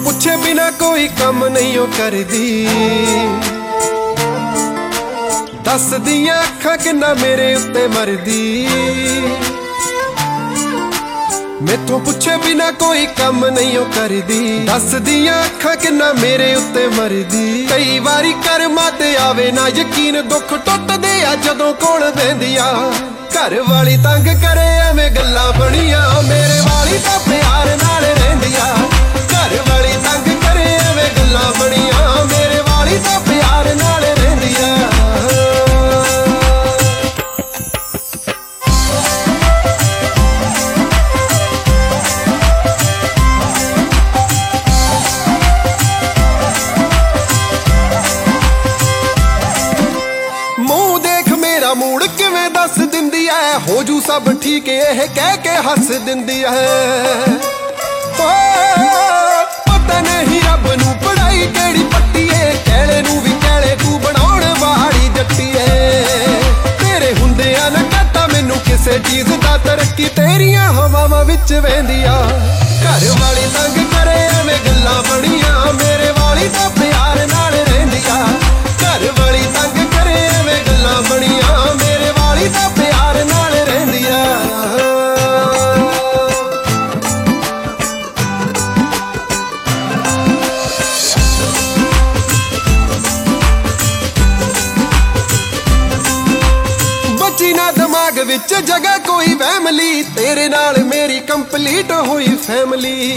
ਪੁੱਛੇ ਬਿਨਾ ਕੋਈ ਕੰਮ ਨਹੀਂ ਉਹ ਕਰਦੀ। ਦੱਸਦੀਆਂ ਅੱਖਾਂ ਕਿੰਨਾ ਮੇਰੇ ਉੱਤੇ ਮਰਦੀ। ਮੈਥੋਂ ਪੁੱਛੇ ਬਿਨਾ ਕੋਈ ਕੰਮ ਨਹੀਂ ਉਹ ਕਰਦੀ। ਦੱਸਦੀਆਂ ਅੱਖਾਂ ਕਿੰਨਾ ਮੇਰੇ ਉੱਤੇ ਮਰਦੀ। ਕਈ ਵਾਰੀ ਕਰਮਾਂ ਤੇ ਆਵੇ ਨਾ ਯਕੀਨ, ਦੁੱਖ ਟੁੱਟਦੇ ਆ ਜਦੋਂ ਕੋਲ ਬਹਿੰਦੀ ਆ। ਘਰ ਵਾਲੀ ਤੰਗ ਕਰੇ ਐਵੇਂ ਗੱਲਾਂ ਬਣੀਆਂ, ਮੇਰੇ ਵਾਲੀ ਤਾਂ ਪਿਆਰ ਨਾਲ ਰਹਿੰਦੀ ਆ। ਘਰ ਵਾਲੀ ਤੰਗ ਕਰੇ ਐਵੇਂ ਗੱਲਾਂ ਬਣੀਆਂ, ਮੇਰੇ ਵਾਲੀ ਤਾਂ ਪਿਆਰ ਨਾਲ ਰਹਿੰਦੀ ਆ। ਮੂੰਹ ਦੇਖ ਮੇਰਾ ਮੂਡ ਕਿਵੇਂ ਦੱਸ ਦਿੰਦੀ ਐ, ਹੋ ਜੂ ਸਭ ਠੀਕ ਇਹ ਕਹਿ ਕੇ ਹੱਸ ਦਿੰਦੀ ਐ। ਪਤਾ ਨਹੀਂ ਰੱਬ ਨੂੰ ਪੜਾਈ ਕਿਹੜੀ ਪੱਟੀ ਏ, ਕਹਿਲੇ ਨੂੰ ਵੀ ਕਹਿਲੇ ਤੂੰ ਬਣਾਉਣ ਵਾਲੀ ਜੱਟੀ ਏ। ਤੇਰੇ ਹੁੰਦਿਆਂ ਨਾ ਘਾਟਾ ਮੈਨੂੰ ਕਿਸੇ ਚੀਜ਼ ਦਾ, ਤਰੱਕੀ ਤੇਰੀਆਂ ਹਵਾਵਾਂ ਵਿੱਚ ਵਹਿੰਦੀ ਆ। ਘਰ ਵਾਲੀ ਤੰਗ ਕਰੇ ਐਵੇਂ ਗੱਲਾਂ ਬਣੀਆਂ, ਮੇਰੇ ਵਾਲੀ ਤਾਂ ਪਿਆਰ ਨਾਲ ਰਹਿੰਦੀ ਆ। ਘਰ ਵਾਲੀ ਤੰਗ ਕਰੇ ਐਵੇਂ ਗੱਲਾਂ ਬਣੀਆਂ, ਮੇਰੇ ਵਾਲੀ ਤਾਂ ਪਿਆਰ ਨਾਲ ਰਹਿੰਦੀ ਆ। ਬੱਚੀ ਨਾ ਦਿਮਾਗ ਵਿੱਚ ਜਗ੍ਹਾ ਕੋਈ ਫੈਮਲੀ, ਤੇਰੇ ਨਾਲ ਮੇਰੀ ਕੰਪਲੀਟ ਹੋਈ ਫੈਮਲੀ।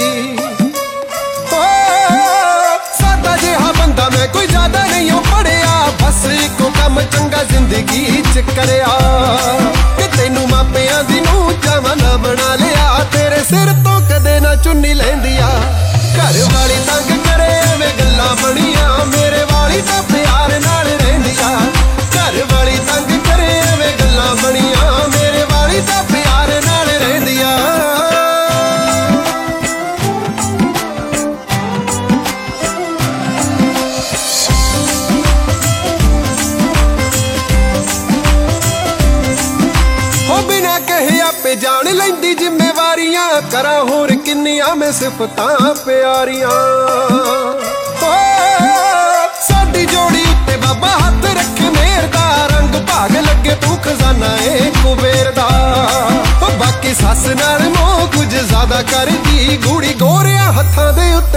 ਸਾਦਾ ਜਿਹਾ ਬੰਦਾ ਮੈਂ ਕੋਈ ਜ਼ਿਆਦਾ ਨਹੀਂ ਉਹ ਪੜਿਆ, ਬਸ ਇੱਕੋ ਕੰਮ ਚੰਗਾ ਜ਼ਿੰਦਗੀ ਚ ਕਰਿਆ। ਕਿ ਤੈਨੂੰ ਮਾਪਿਆਂ ਦੀ ਨੂੰ ਚਾਵਾਂ ਨਾ ਬਣਾ ਲਿਆ, ਤੇਰੇ ਸਿਰ ਤੋਂ ਕਦੇ ਨਾ ਚੁੰਨੀ ਲੈਂਦੀ ਆ। ਘਰ ਵਾਲੀ ਤੰਗ ਕਰੇ ਐਵੇਂ ਗੱਲਾਂ ਬਣੀਆਂ, ਮੇਰੇ ਵਾਲੀ ਤਾਂ ਪਿਆਰ ਨਾਲ ਰਹਿੰਦੀ ਆ। ਘਰ ਵਾਲੀ ਤੰਗ ਕਰੇ ਐਵੇਂ ਗੱਲਾਂ ਬਣੀਆਂ, ਮੇਰੇ ਵਾਲੀ ਤਾਂ ਪਿਆਰ ਨਾਲ ਰਹਿੰਦੀ ਆ। ਬਿਨਾ ਕਹੇ ਆਪੇ ਜਾਣ ਲੈਂਦੀ ਜ਼ਿੰਮੇਵਾਰੀਆਂ, ਕਰਾਂ ਹੋਰ ਕਿੰਨੀਆਂ ਮੈਂ ਸਿਫਤਾਂ ਪਿਆਰੀਆਂ। ਸਾਡੀ ਜੋੜੀ ਉੱਤੇ ਬਾਬਾ ਹੱਥ ਰੱਖੇ ਮੇਰ ਦਾ, ਰੰਗ ਭਾਗ ਲੱਗੇ ਤੂੰ ਖਜ਼ਾਨਾ ਏ ਕੁਬੇਰ ਦਾ। ਬਾਕੀ ਸੱਸ ਨਾਲ ਮੋਹ ਕੁਝ ਜ਼ਿਆਦਾ ਕਰਦੀ, ਗੂੜੀ ਗੋਰਿਆਂ ਹੱਥਾਂ ਦੇ ਉੱਤੇ